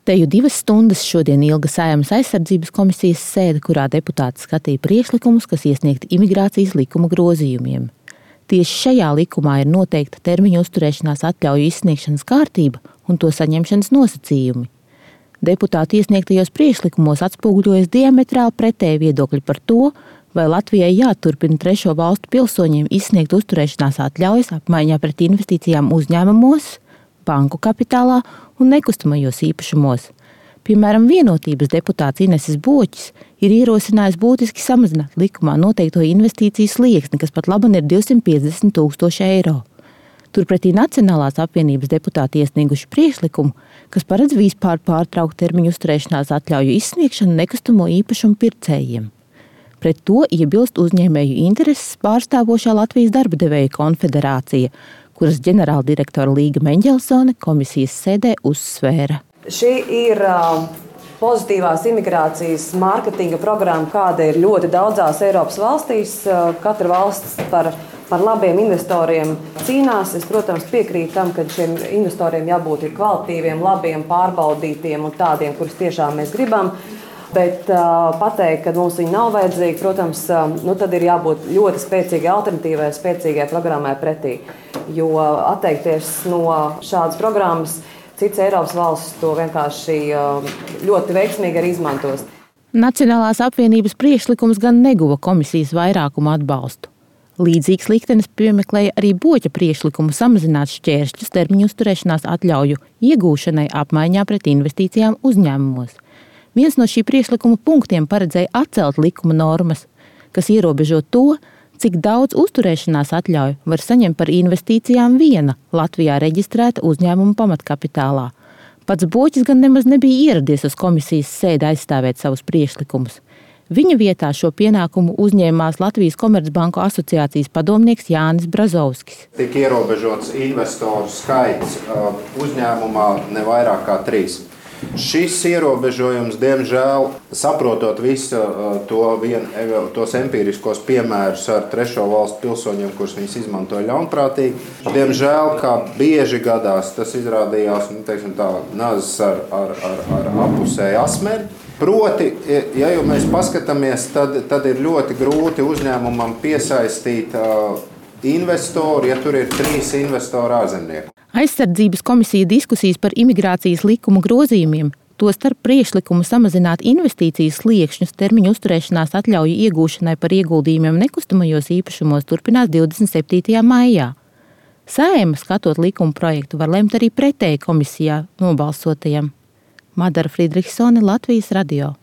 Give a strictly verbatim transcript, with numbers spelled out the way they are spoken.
Teju divas stundas šodien ilga Saeimas aizsardzības komisijas sēde, kurā deputāti skatīja priekšlikumus, kas iesniegti imigrācijas likuma grozījumiem. Tieši šajā likumā ir noteikta termiņu uzturēšanās atļauju izsniegšanas kārtība un to saņemšanas nosacījumi. Deputāti iesniegtajos priekšlikumos atspoguļojas diametrāli pretēji viedokļi par to, vai Latvijai jāturpina trešo valstu pilsoņiem izsniegt uzturēšanās atļaujas apmaiņā pret investīcijām uzņēmumos, banku kapitālā un nekustamajos īpašumos. Piemēram, Vienotības deputāts Ineses Boķis ir ierosinājis būtiski samazināt likumā noteikto investīciju slieksni, kas pat laban ir divsimt piecdesmit tūkstoši eiro. Turpretī Nacionālās apvienības deputāti iesnieguši priekšlikumu, kas paredz vispār pārtraukt termiņu uzturēšanās atļauju izsniegšanu nekustamo īpašumu pircējiem. Pret to iebilst uzņēmēju intereses pārstāvošā Latvijas darba devēju konfederācija, kuras ģenerāldirektora Līga Meņģelsone komisijas sēdē uzsvēra. Šī ir uh, pozitīvās imigrācijas mārketinga programma, kāda ir ļoti daudzās Eiropas valstīs. Uh, katra valsts par, par labiem investoriem cīnās. Es, protams, piekrītu tam, ka šiem investoriem jābūt ir kvalitīviem, labiem, pārbaudītiem un tādiem, kurus tiešām mēs gribam. Bet uh, pateikt, ka mums viņi nav vajadzīgi, protams, uh, nu tad ir jābūt ļoti spēcīgai alternatīvai, spēcīgai programmai pretī. Jo atteikties no šādas programmas, cits Eiropas valsts to vienkārši uh, ļoti veiksmīgi arī izmantos. Nacionālās apvienības priekšlikums gan neguva komisijas vairākumu atbalstu. Līdzīgs liktenis piemeklēja arī Boķa priekšlikumu samazināt šķēršļus termiņu uzturēšanās atļauju iegūšanai apmaiņā pret investīcijām uzņēmumos. Viens no šī priekšlikuma punktiem paredzēja atcelt likuma normas, kas ierobežo to, cik daudz uzturēšanās atļauju var saņemt par investīcijām viena Latvijā reģistrēta uzņēmuma pamatkapitālā. Pats Boķis gan nemaz nebija ieradies uz komisijas sēdi aizstāvēt savus priekšlikumus. Viņa vietā šo pienākumu uzņēmās Latvijas Komercbanku asociācijas padomnieks Jānis Brazovskis. Tik ierobežots investoru skaits uzņēmumā ne vairāk kā trīs. Šis ierobežojums, diemžēl, saprotot visu to vien, tos empiriskos piemērus ar trešo valstu pilsoņiem, kurus viņas izmantoja ļaunprātīgi, diemžēl, kā bieži gadās, tas izrādījās, nu, teiksim tā, nazis ar, ar, ar, ar apusēju asmeri. Proti, ja jau mēs paskatāmies, tad, tad ir ļoti grūti uzņēmumam piesaistīt uh, investoru, ja tur ir trīs investoru ārzemnieku. Aizsardzības komisija diskusijas par imigrācijas likuma grozījumiem, tostarp priekšlikumu samazināt investīcijas sliekšņus termiņu uzturēšanās atļauju iegūšanai par ieguldījumiem nekustamajos īpašumos turpinās divdesmit septītajā maijā. Saeima, skatot likuma projektu, var lemt arī pretēji komisijā nobalsotajam. Madara Friedrichsone, Latvijas radio.